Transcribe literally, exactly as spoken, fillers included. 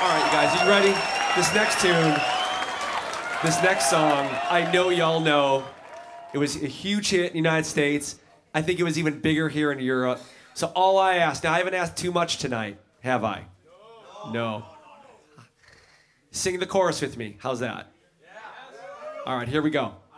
All right, you guys, are you ready? This next tune, this next song, I know y'all know. It was a huge hit in the United States. I think it was even bigger here in Europe. So all I asked, now I haven't asked too much tonight, have I? No. No. Sing the chorus with me. How's that? All right, here we go.